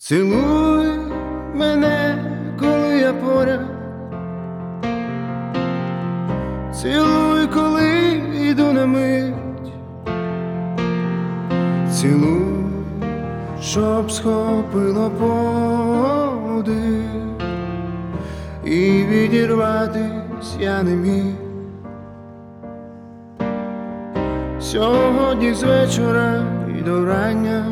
Цілуй мене, коли я поряд, цілуй, коли йду на мить, цілуй, щоб схопило подих, і відірватись я не міг. Сьогодні з вечора і до рання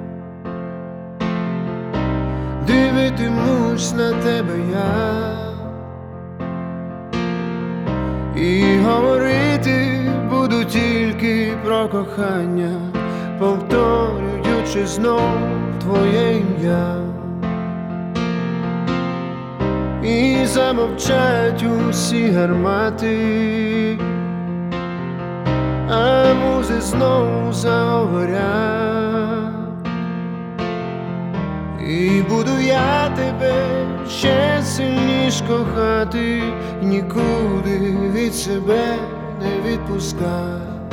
дивитимусь на тебе я, і говорити буду тільки про кохання, повторюючи знов твоє ім'я. І замовчать усі гармати, а музи знову заговорять. І буду я тебе ще сильніш кохати, нікуди від себе не відпускай.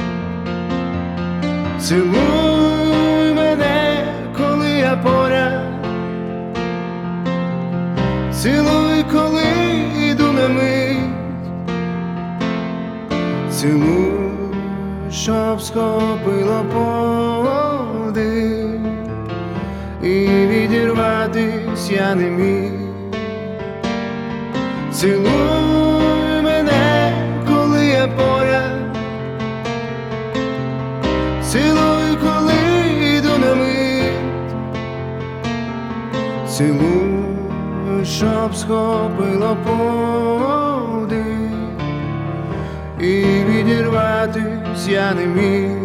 Цілуй мене, коли я поряд, цілуй, коли йду на мить, цілуй, щоб схопило подих, і відірватись я не міг. Цілуй мене, коли я поряд, цілуй, коли йду на мить, цілуй, щоб схопило подих, і відірватись я не міг.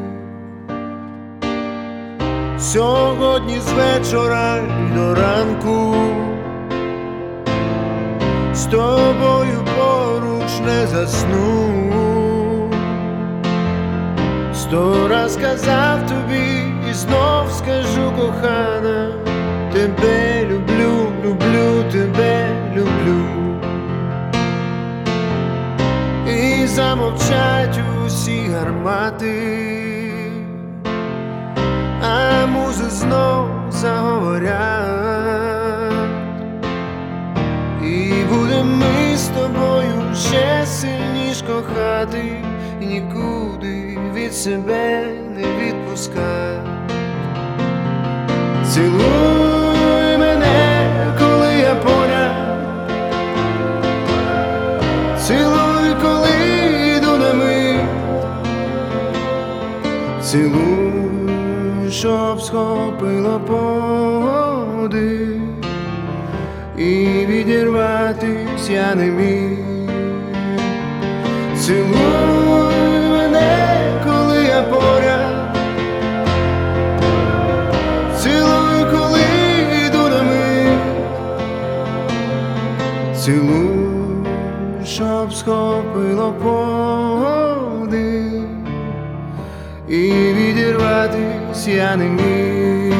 Сьогодні з вечора й до ранку з тобою поруч не засну. 100 раз казав тобі і знов скажу, кохана, тебе люблю, люблю, тебе люблю. І замовчать усі гармати, а музи знов заговорять. І будем ми з тобою ще сильніш кохати, і нікуди від себе не відпускай. Цілуй мене, коли я поряд, цілуй, коли йду на мить, цілуй, щоб схопило подих, і відірватись я не міг. Цілуй мене, коли я поряд, цілуй, коли йду на мить, цілуй, щоб схопило подих, і відірватись я не міг.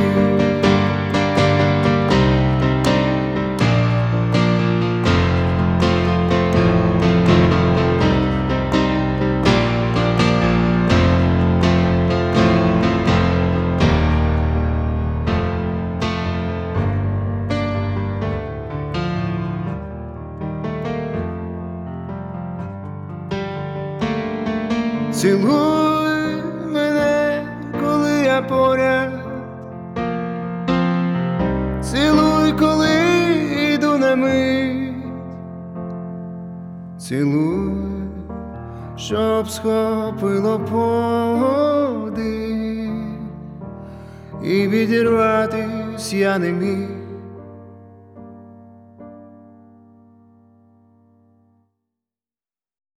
Цілуй мене, коли я поряд, цілуй, коли йду на мить, цілуй, щоб схопило подих, і відірватись я не міг.